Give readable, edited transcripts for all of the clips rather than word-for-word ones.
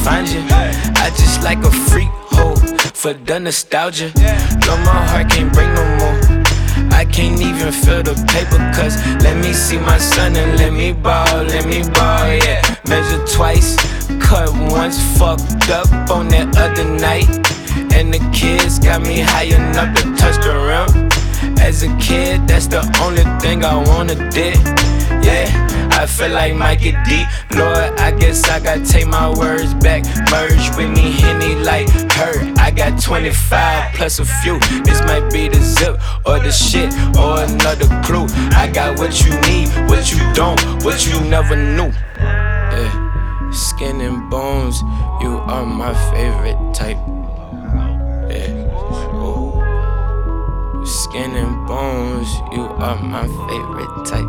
find you. I just like a freak hoe for the nostalgia. No, my heart can't break no more. I can't even feel the paper, cause let me see my son and let me ball, yeah. Measure twice, cut once, fucked up on that other night. And the kids got me high enough to touch the rim. As a kid, that's the only thing I wanna did. Yeah, I feel like Mikey D. Lord, I guess I gotta take my words back. Merge with me, Henny like her. I got 25 plus a few. This might be the zip or the shit or another clue. I got what you need, what you don't, what you never knew. Yeah, skin and bones, you are my favorite type. Yeah. Skin and bones, you are my favorite type.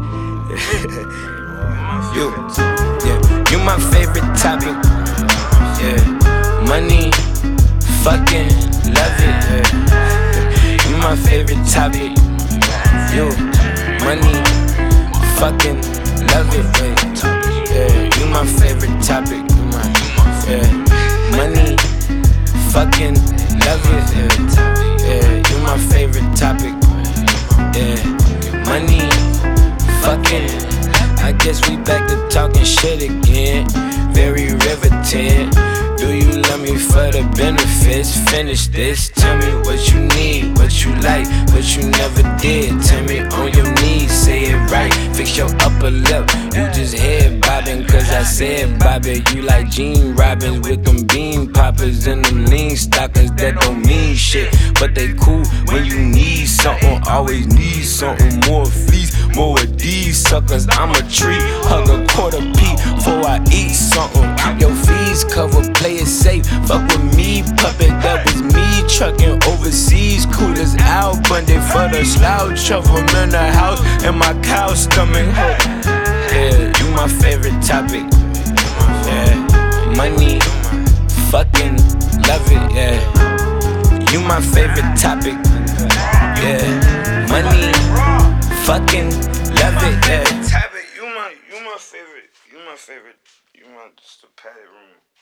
You my favorite topic. Yeah, money, fucking love it. Yeah. You my favorite topic. You, money, fucking love it. Yeah, you my favorite topic. Yeah, money, fucking love it. Yeah, you my favorite topic. Yeah, money, fucking. I guess we back to talking shit again. Very riveting. Do you love me for the benefits? Finish this. Tell me what you need, what you like, what you never did. Tell me on your knees, say it right. Fix your upper lip. You just head bobbing, cause I said Bobby. You like Gene Robbins with them bean poppers and them lean stockers that don't mean shit, but they cool when you need something. Always need something. More fleece, more of these suckers. I'm a tree, hug a quarter P before I eat something. Keep your fees covered, play it safe. Fuck with me, puppet, that was me. Trucking overseas, cool as Al Bundy for the slouch of him in the house and my cow stomach. Yeah, you my favorite topic. Yeah, money, fucking love it. Yeah, you my favorite topic. Yeah, money, fucking love it. Yeah, You my favorite. You my just a padded room.